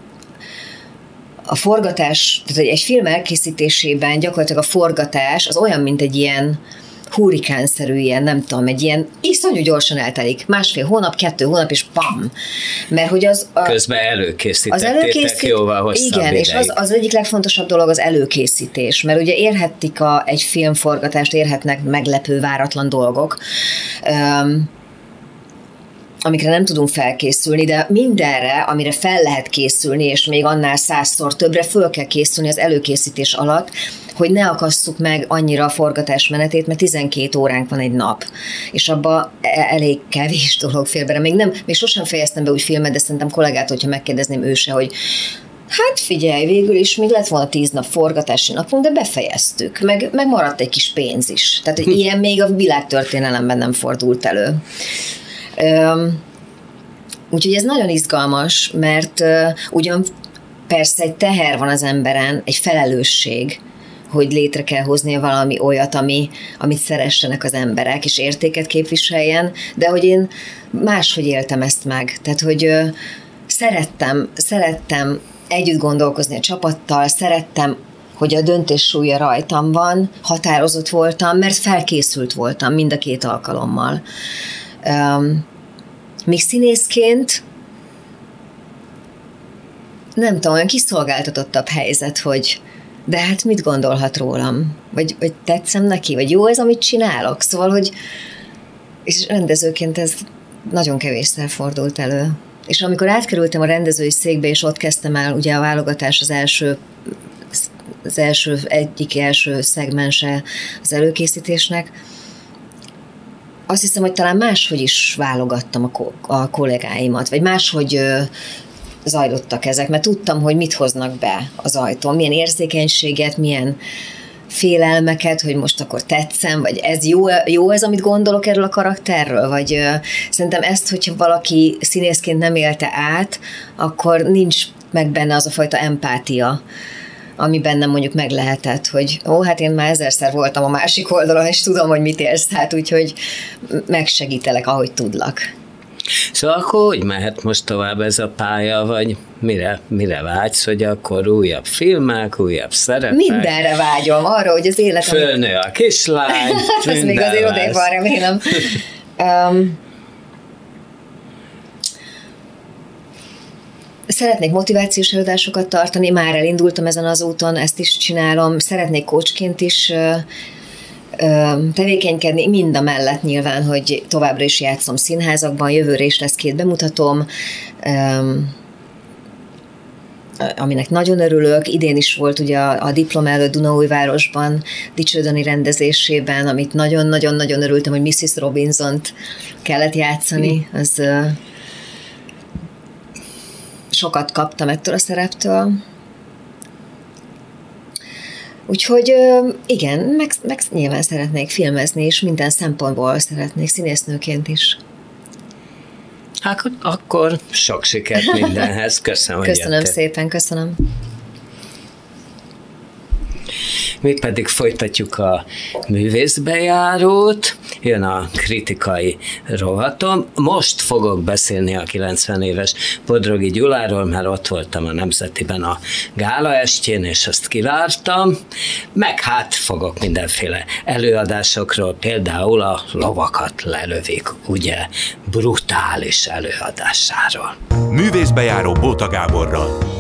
a forgatás, tehát egy film elkészítésében gyakorlatilag a forgatás az olyan, mint egy ilyen hurrikánszerű, ilyen, nem tudom, egy ilyen iszonyú gyorsan eltelik. Másfél hónap, kettő hónap, és pam! Mert hogy az... A, közben előkészítettétek előkészít, jóval hosszabb igen, ideig. És az, az egyik legfontosabb dolog az előkészítés, mert ugye érhetik a, egy filmforgatást, érhetnek meglepő, váratlan dolgok, um, amikre nem tudunk felkészülni, de mindenre, amire fel lehet készülni, és még annál százszor többre föl kell készülni az előkészítés alatt, hogy ne akasszuk meg annyira a forgatás menetét, mert tizenkét óránk van egy nap, és abba elég kevés dolog fér bele. Még, nem, még sosem fejeztem be úgy filmet, de szerintem kollégát, hogyha megkérdezném ő se, hogy hát figyelj, végül is még lett volna tíz nap forgatási napunk, de befejeztük, meg, meg maradt egy kis pénz is. Tehát hogy ilyen még a világtörténelemben nem fordult elő. Üm, úgyhogy ez nagyon izgalmas, mert uh, ugyan persze egy teher van az emberen, egy felelősség, hogy létre kell hoznia valami olyat, ami, amit szeressenek az emberek, és értéket képviseljen, de hogy én máshogy éltem ezt meg. Tehát, hogy uh, szerettem, szerettem együtt gondolkozni a csapattal, szerettem, hogy a döntés súlya rajtam van, határozott voltam, mert felkészült voltam mind a két alkalommal. Um, még színészként nem tudom, olyan kiszolgáltatottabb helyzet, hogy de hát mit gondolhat rólam? Vagy, vagy tetszem neki? Vagy jó ez, amit csinálok? Szóval, hogy és rendezőként ez nagyon kevésszer fordult elő. És amikor átkerültem a rendezői székbe, és ott kezdtem el ugye a válogatás az első az első, egyik első szegmense az előkészítésnek, azt hiszem, hogy talán máshogy is válogattam a, ko- a kollégáimat, vagy máshogy ö, zajlottak ezek, mert tudtam, hogy mit hoznak be az ajtón, milyen érzékenységet, milyen félelmeket, hogy most akkor tetszem, vagy ez jó, jó ez, amit gondolok erről a karakterről, vagy ö, szerintem ezt, hogyha valaki színészként nem élte át, akkor nincs meg benne az a fajta empátia, ami bennem mondjuk meg lehetett, hogy ó, hát én már ezerszer voltam a másik oldalon, és tudom, hogy mit érsz, hát úgyhogy megsegítelek, ahogy tudlak. Szóval akkor hogy mehet most tovább ez a pálya, vagy mire, mire vágysz, hogy akkor újabb filmek, újabb szerepek? Mindenre vágyom, arra, hogy az életem... Fölnő a kislány, ez még azért odébb van, remélem. Um, Szeretnék motivációs előadásokat tartani, már elindultam ezen az úton, ezt is csinálom, szeretnék coachként is ö, ö, tevékenykedni, mind a mellett nyilván, hogy továbbra is játszom színházakban, jövőre is lesz két bemutatóm, ö, aminek nagyon örülök. Idén is volt ugye a, a diploma előtt Dunaújvárosban, Dicső Dani rendezésében, amit nagyon-nagyon-nagyon örültem, hogy missziz Robinsont kellett játszani, az... Ö, sokat kaptam ettől a szereptől. Úgyhogy igen, meg, meg nyilván szeretnék filmezni, és minden szempontból szeretnék színésznőként is. Hát akkor sok sikert mindenhez. Köszönöm, Köszönöm hogy szépen, köszönöm. Mi pedig folytatjuk a művészbejárót, jön a kritikai rovatom. Most fogok beszélni a kilencven éves Bodrogi Gyuláról, mert ott voltam a Nemzetiben a gála estjén, és azt kivártam, meg hát fogok mindenféle előadásokról, például a Lovakat lelövik, ugye, brutális előadásáról. Művészbejáró Bóta Gáborral.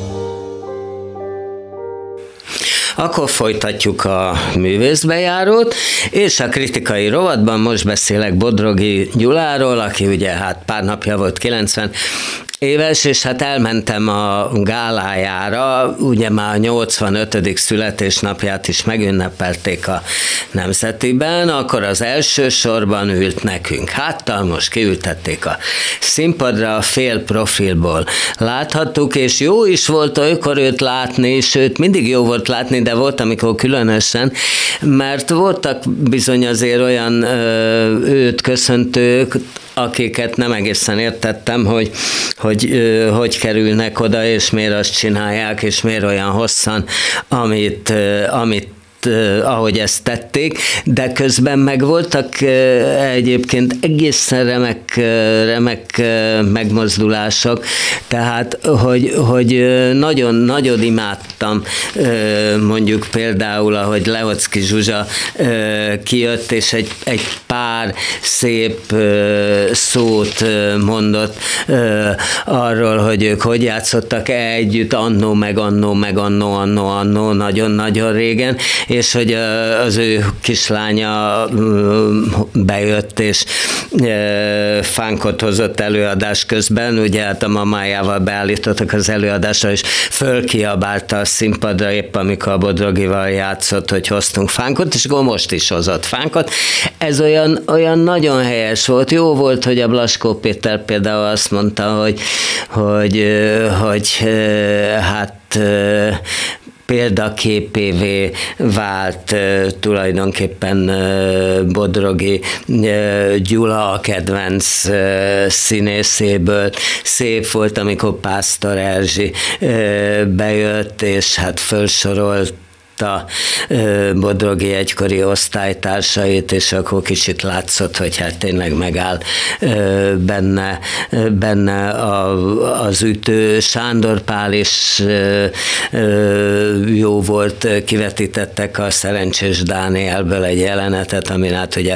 Akkor folytatjuk a művészbejárót, és a kritikai rovatban most beszélek Bodrogi Gyuláról, aki ugye hát pár napja volt kilencven éves, és hát elmentem a gálájára, ugye már a nyolcvanötödik születésnapját is megünnepelték a Nemzetiben, akkor az első sorban ült nekünk háttal, most kiültették a színpadra, a fél profilból láthattuk, és jó is volt olykor őt látni, sőt mindig jó volt látni, de volt amikor különösen, mert voltak bizony azért olyan ö, őt köszöntők, akiket nem egészen értettem, hogy hogy, ö, hogy kerülnek oda, és miért azt csinálják, és miért olyan hosszan, amit, ö, amit ahogy ezt tették, de közben meg voltak egyébként egészen remek, remek megmozdulások, tehát, hogy, hogy nagyon, nagyon imádtam mondjuk például, ahogy Lehoczky Zsuzsa kijött, és egy, egy pár szép szót mondott arról, hogy ők hogy játszottak együtt, annó, meg annó, meg annó, annó, annó, nagyon-nagyon régen, és hogy az ő kislánya bejött, és fánkot hozott előadás közben, ugye hát a mamájával beállítottak az előadásra, és fölkiabálta a színpadra épp, amikor a Bodrogival játszott, hogy hoztunk fánkot, és akkor most is hozott fánkot. Ez olyan, olyan nagyon helyes volt. Jó volt, hogy a Blaskó Péter például azt mondta, hogy, hogy, hogy hát példaképévé vált tulajdonképpen Bodrogi Gyula a kedvenc színészéből. Szép volt, amikor Pásztor Erzsi bejött, és hát felsorolt a Bodrogi egykori osztálytársait, és akkor kicsit látszott, hogy hát tényleg megáll benne, benne a, az ütő. Sándor Pál is jó volt, kivetítettek a Szerencsés Dánielből egy jelenetet, amin át ugye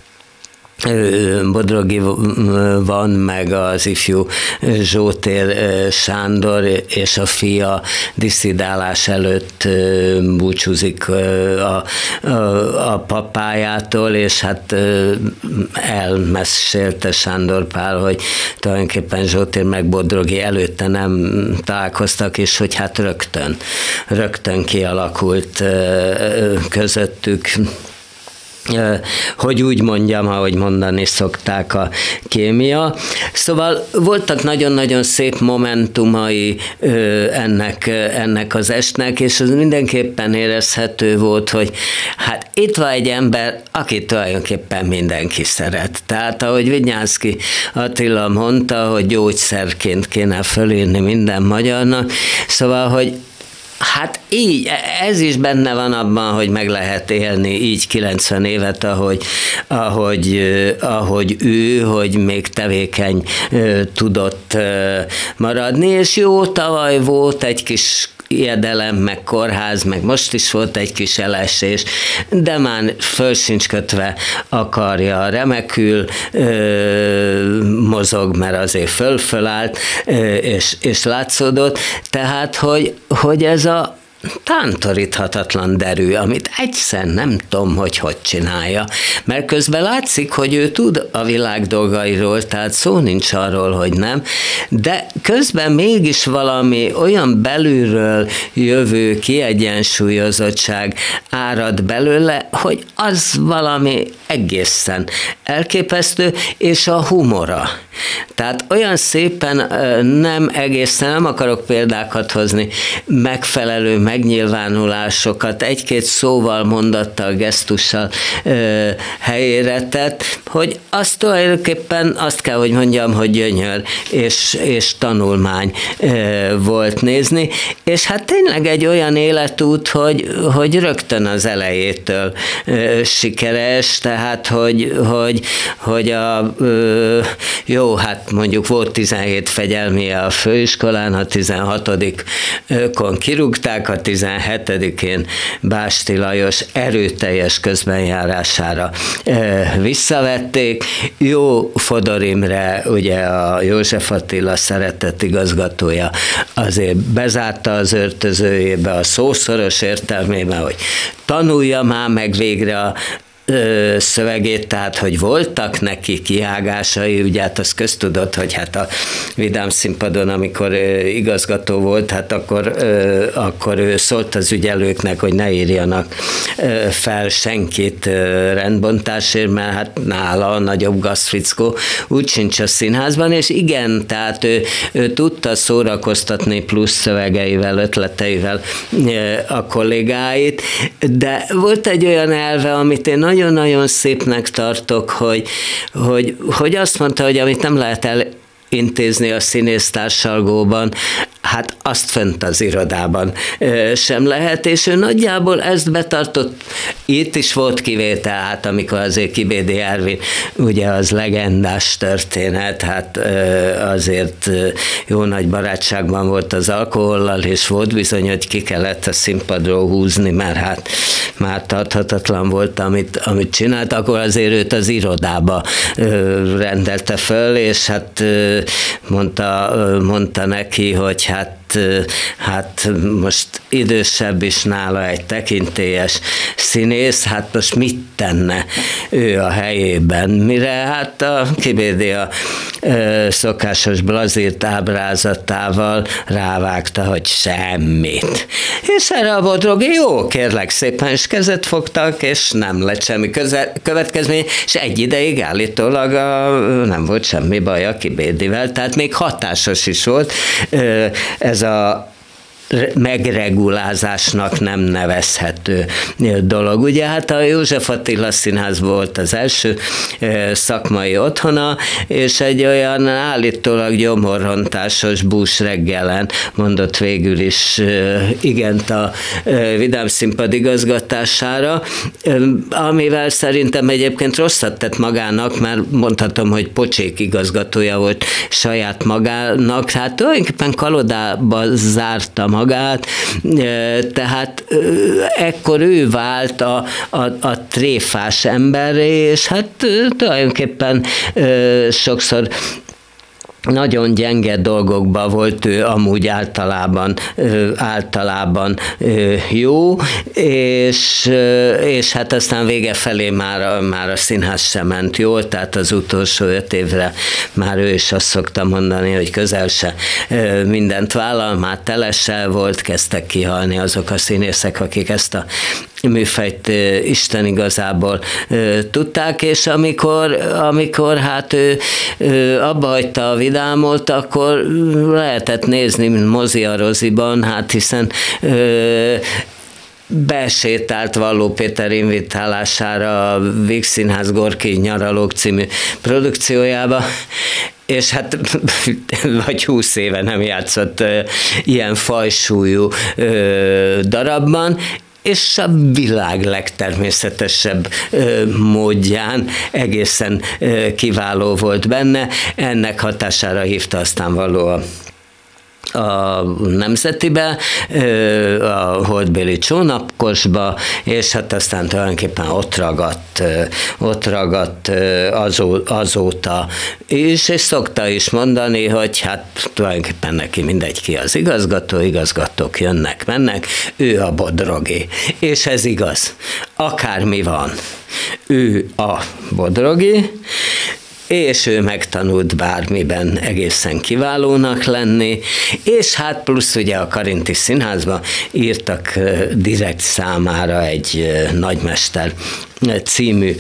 Bodrogi van, meg az ifjú Zsótér Sándor, és a fia disszidálás előtt búcsúzik a, a, a papájától, és hát elmesélte Sándor Pál, hogy tulajdonképpen Zsótér meg Bodrogi előtte nem találkoztak, és hogy hát rögtön, rögtön kialakult közöttük, hogy úgy mondjam, ahogy mondani szokták, a kémia. Szóval voltak nagyon-nagyon szép momentumai ennek, ennek az estnek, és az mindenképpen érezhető volt, hogy hát itt van egy ember, akit tulajdonképpen mindenki szeret. Tehát ahogy Vidnyánszky Attila mondta, hogy gyógyszerként kéne fölírni minden magyarnak, szóval, hogy hát így, ez is benne van abban, hogy meg lehet élni így kilencven évet, ahogy, ahogy, ahogy ő, hogy még tevékeny tudott maradni, és jó, tavaly volt egy kis ijedelem, meg kórház, meg most is volt egy kis elesés, de már föl sincs kötve a karja, remekül ö, mozog, mert azért föl-fölállt, ö, és, és látszódott, tehát, hogy, hogy ez a tántoríthatatlan derű, amit egyszer nem tudom, hogy hogy csinálja, mert közben látszik, hogy ő tud a világ dolgairól, tehát szó nincs arról, hogy nem, de közben mégis valami olyan belülről jövő kiegyensúlyozottság árad belőle, hogy az valami egészen elképesztő, és a humora. Tehát olyan szépen nem egészen, nem akarok példákat hozni, megfelelő megnyilvánulásokat, egy-két szóval, mondattal, gesztussal ö, helyére tett, hogy azt tulajdonképpen azt kell, hogy mondjam, hogy gyönyör és, és tanulmány ö, volt nézni, és hát tényleg egy olyan életút, hogy, hogy rögtön az elejétől ö, sikeres, tehát hogy, hogy, hogy a ö, jó, hát mondjuk volt tizenhét fegyelmie a főiskolán, a tizenhatodikon kirúgták, a tizenhetedikén Básti Lajos erőteljes közbenjárására visszavették. Jó, Fodor Imre, ugye a József Attila szeretett igazgatója, azért bezárta az öltözőjébe a szószoros értelmében, hogy tanulja már meg végre a ö, szövegét, tehát hogy voltak neki kihágásai, ugye hát az köztudott, hogy hát a Vidám Színpadon, amikor ö, igazgató volt, hát akkor, ö, akkor ő szólt az ügyelőknek, hogy ne írjanak ö, fel senkit ö, rendbontásért, mert hát nála a nagyobb gazfickó úgy sincs a színházban, és igen, tehát ő, ő tudta szórakoztatni plusz szövegeivel, ötleteivel ö, a kollégáit, de volt egy olyan elve, amit én nagyon-nagyon szépnek tartok, hogy, hogy, hogy azt mondta, hogy amit nem lehet elintézni a színésztársalgóban, hát azt fönt az irodában sem lehet, és ő nagyjából ezt betartott. Itt is volt kivétel, hát amikor azért Kibédi Ervin, ugye az legendás történet, hát azért jó nagy barátságban volt az alkohollal, és volt bizony, hogy ki kellett a színpadról húzni, mert hát már tarthatatlan volt, amit, amit csinált, akkor azért őt az irodába rendelte föl, és hát mondta, mondta neki, hogy hát hát most idősebb is nála egy tekintélyes színész, hát most mit tenne ő a helyében, mire hát a Kibédi a ö, szokásos blazírt ábrázatával rávágta, hogy semmit. És erre a Bodrogi, jó, kérlek szépen, és kezet fogtak, és nem lett semmi köze- következmény, és egy ideig állítólag a, nem volt semmi baj a Kibédivel, tehát még hatásos is volt ö, ez a megregulázásnak nem nevezhető dolog. Ugye hát a József Attila Színház volt az első szakmai otthona, és egy olyan állítólag gyomorrontásos bús reggelen mondott végül is igent a Vidám Színpad igazgatására, amivel szerintem egyébként rosszat tett magának, mert mondhatom, hogy pocsék igazgatója volt saját magának, hát tulajdonképpen kalodába zárta magát, tehát ekkor ő vált a, a, a tréfás emberré, és hát tulajdonképpen sokszor nagyon gyenge dolgokban volt ő amúgy általában, általában jó, és, és hát aztán vége felé már, már a színház sem ment jól, tehát az utolsó öt évre már ő is azt szokta mondani, hogy közel se mindent vállal, már telessel volt, kezdtek kihalni azok a színészek, akik ezt a műfajt Isten igazából tudták, és amikor, amikor hát ő, ő abba hagyta a Vidámot, akkor lehetett nézni, mint mozi a Roziban, hát hiszen ö, besétált Valló Péter invitálására a Víg Színház Gorki Nyaralók című produkciójába, és hát vagy húsz éve nem játszott ö, ilyen fajsúlyú ö, darabban, és a világ legtermészetesebb ö, módján egészen ö, kiváló volt benne. Ennek hatására hívta aztán Valló a a Nemzetibe, a Holdbéli Csónakosba, és hát aztán tulajdonképpen ott ragadt, ott ragadt azó, azóta is, és szokta is mondani, hogy hát tulajdonképpen neki mindegy ki az igazgató, igazgatók jönnek, mennek, ő a Bodrogi. És ez igaz. Akármi van, ő a Bodrogi, és ő megtanult bármiben egészen kiválónak lenni, és hát plusz ugye a Karinti Színházban írtak direkt számára egy Nagymester című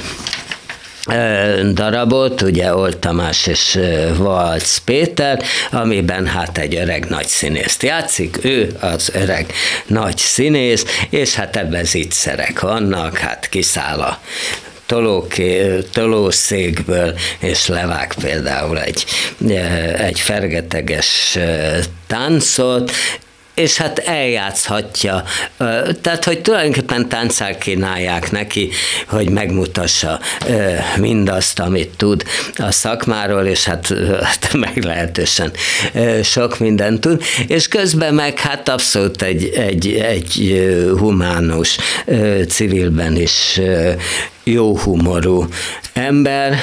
darabot, ugye Old Tamás és Valc Péter, amiben hát egy öreg nagy színészt játszik, ő az öreg nagy színész, és hát ebben zicserek vannak, hát kiszáll a Tolóké, tolószékből, és levág például egy, egy fergeteges táncot, és hát eljátszhatja. Tehát, hogy tulajdonképpen tánccal kínálják neki, hogy megmutassa mindazt, amit tud a szakmáról, és hát, hát meglehetősen sok mindent tud, és közben meg hát abszolút egy, egy, egy humánus, civilben is jó humorú ember,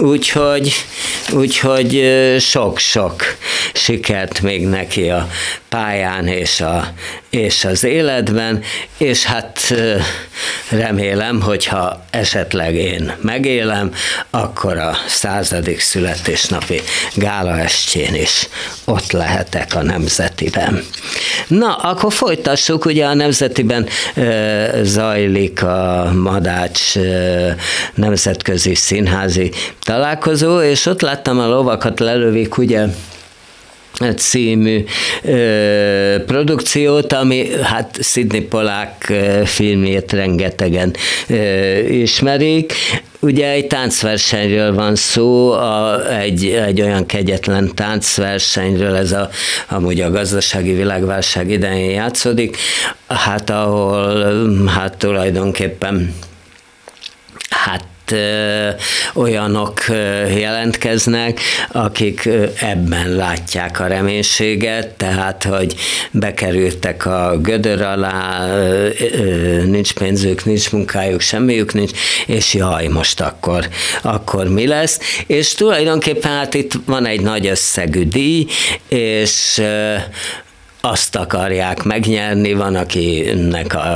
úgyhogy, úgyhogy sok-sok sikert még neki a pályán és, a, és az életben, és hát remélem, hogyha esetleg én megélem, akkor a századik születésnapi gálaestjén is ott lehetek a Nemzetiben. Na, akkor folytassuk, ugye a Nemzetiben e, zajlik a Madács e, nemzetközi színházi találkozó, és ott láttam a Lovakat lelövik, ugye, című ö, produkciót, ami hát Sidney Pollack filmjét rengetegen ö, ismerik. Ugye egy táncversenyről van szó, a, egy, egy olyan kegyetlen táncversenyről, ez a, amúgy a gazdasági világválság idején játszódik, hát ahol hát tulajdonképpen hát olyanok jelentkeznek, akik ebben látják a reménységet, tehát, hogy bekerültek a gödör alá, nincs pénzük, nincs munkájuk, semmiük nincs, és jaj, most akkor, akkor mi lesz? És tulajdonképpen hát itt van egy nagy összegű díj, és azt akarják megnyerni, van, akinek a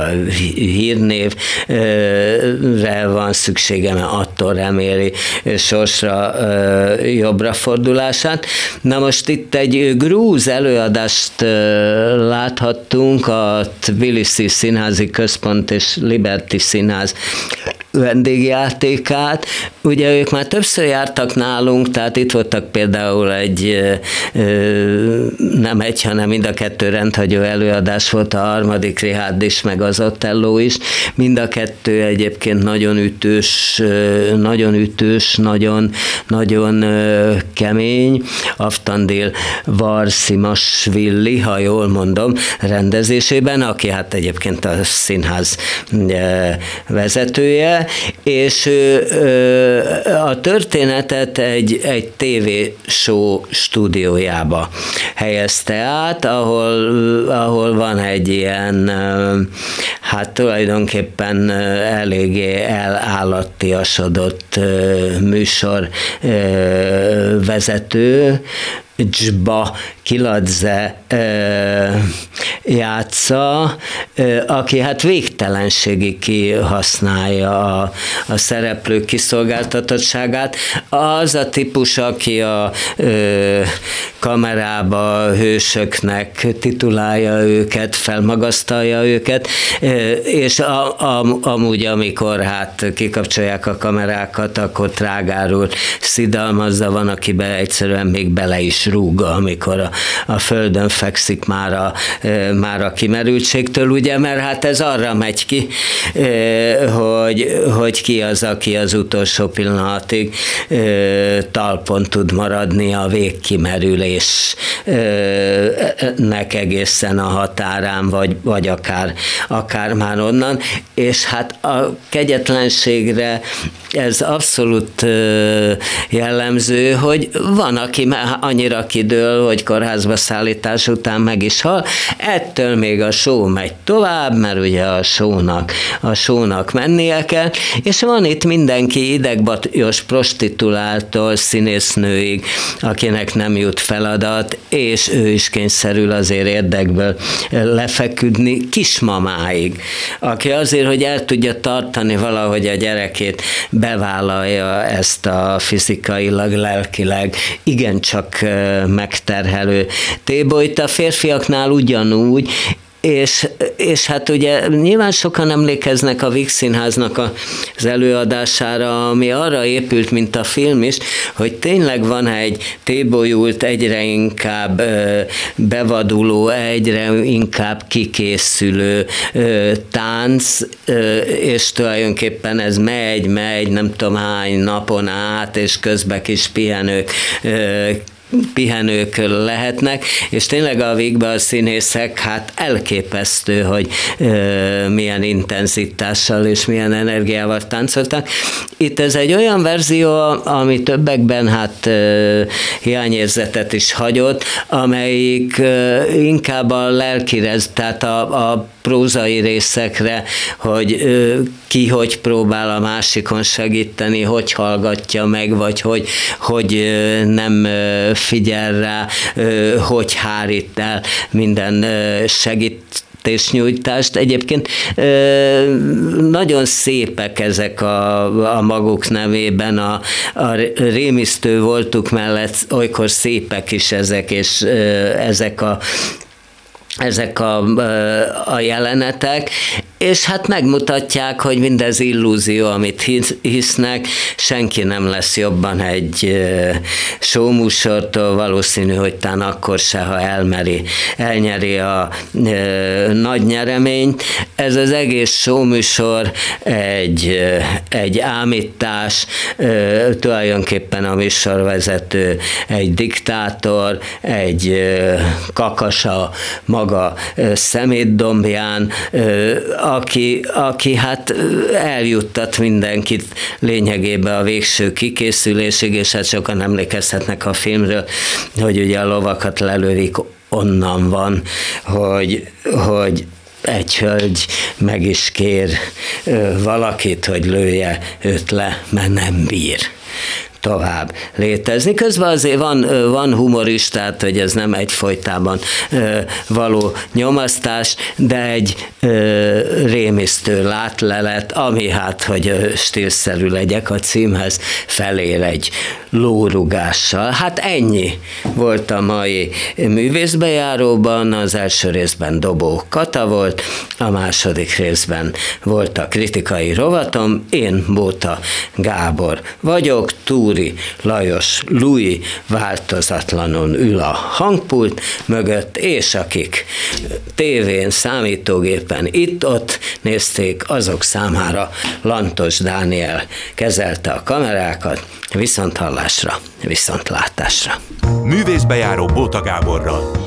hírnévre van szüksége, mert attól reméli sorsra jobbra fordulását. Na most itt egy grúz előadást láthattunk, a Tbilisi Színházi Központ és Liberty Színház vendégjátékát. Ugye ők már többször jártak nálunk, tehát itt voltak például egy, nem egy, hanem mind a kettő rendhagyó előadás volt, a harmadik Richárd is, meg az Othello is. Mind a kettő egyébként nagyon ütős, nagyon ütős, nagyon, nagyon kemény. Aftandil Varsimasvili, ha jól mondom, rendezésében, aki hát egyébként a színház vezetője, és a történetet egy, egy tévéshow stúdiójába helyezte át, ahol, ahol van egy ilyen, hát tulajdonképpen eléggé elállattiasodott műsor vezető, Dzsba Kiladze ö, játsza, ö, aki hát végtelenségig kihasználja a, a szereplők kiszolgáltatottságát. Az a típus, aki a ö, kamerába hősöknek titulálja őket, felmagasztalja őket, ö, és a, a, amúgy, amikor hát kikapcsolják a kamerákat, akkor trágárul szidalmazza, van, akiben egyszerűen még bele is rúg, amikor a, a földön fekszik már a, e, már a kimerültségtől, ugye, mert hát ez arra megy ki, e, hogy, hogy ki az, aki az utolsó pillanatig e, talpon tud maradni a végkimerülésnek egészen a határán, vagy, vagy akár, akár már onnan, és hát a kegyetlenségre ez abszolút jellemző, hogy van, aki annyira kidől, hogy kórházba szállítás után meg is hal, ettől még a show megy tovább, mert ugye a shownak, a shownak mennie kell, és van itt mindenki idegbajos prostituáltól színésznőig, akinek nem jut feladat, és ő is kényszerül azért érdekből lefeküdni, kismamáig, aki azért, hogy el tudja tartani valahogy a gyerekét, bevállalja ezt a fizikailag, lelkileg igencsak megterhelő tébolyt. A férfiaknál ugyanúgy, És, és hát ugye nyilván sokan emlékeznek a Víg Színháznak az előadására, ami arra épült, mint a film is, hogy tényleg van egy tébolyult, egyre inkább bevaduló, egyre inkább kikészülő tánc, és tulajdonképpen ez megy, megy, nem tudom hány napon át, és közben kis pihenők pihenők lehetnek, és tényleg a végben a színészek, hát elképesztő, hogy e, milyen intenzitással és milyen energiával táncoltak. Itt ez egy olyan verzió, ami többekben hát e, hiányérzetet is hagyott, amelyik e, inkább a lelkire, tehát a, a prózai részekre, hogy ki hogy próbál a másikon segíteni, hogy hallgatja meg, vagy hogy, hogy nem figyel rá, hogy hárít el minden segítésnyújtást. Egyébként nagyon szépek ezek a, a maguk nevében, a, a rémisztő voltuk mellett olykor szépek is ezek, és ezek a ezek a, a jelenetek, és hát megmutatják, hogy mindez illúzió, amit hisznek, senki nem lesz jobban egy showműsortól, valószínű, hogy talán akkor se, ha elmeri, elnyeri a e, nagy nyereményt. Ez az egész showműsor egy, egy ámítás, e, tulajdonképpen a műsorvezető egy diktátor, egy e, kakasa maga e, szemétdombján, e, Aki, aki hát eljuttat mindenkit lényegében a végső kikészülésig, és hát sokan emlékezhetnek a filmről, hogy ugye a lovakat lelövik, onnan van, hogy, hogy egy hölgy meg is kér valakit, hogy lője őt le, mert nem bír tovább létezni. Közben azért van, van humor is, tehát hogy ez nem egyfolytában való nyomasztás, de egy rémisztő látlelet, ami hát, hogy stílszerű legyek a címhez, felér egy lórugással. Hát ennyi volt a mai művészbejáróban. Az első részben Dobó Kata volt, a második részben volt a kritikai rovatom, én Bóta Gábor vagyok, Túri Lajos Lui változatlanul ül a hangpult mögött, és akik tévén, számítógépen itt-ott nézték, azok számára Lantos Dániel kezelte a kamerákat. Viszont hallásra, viszontlátásra. Művészbejáró Bóta Gáborral.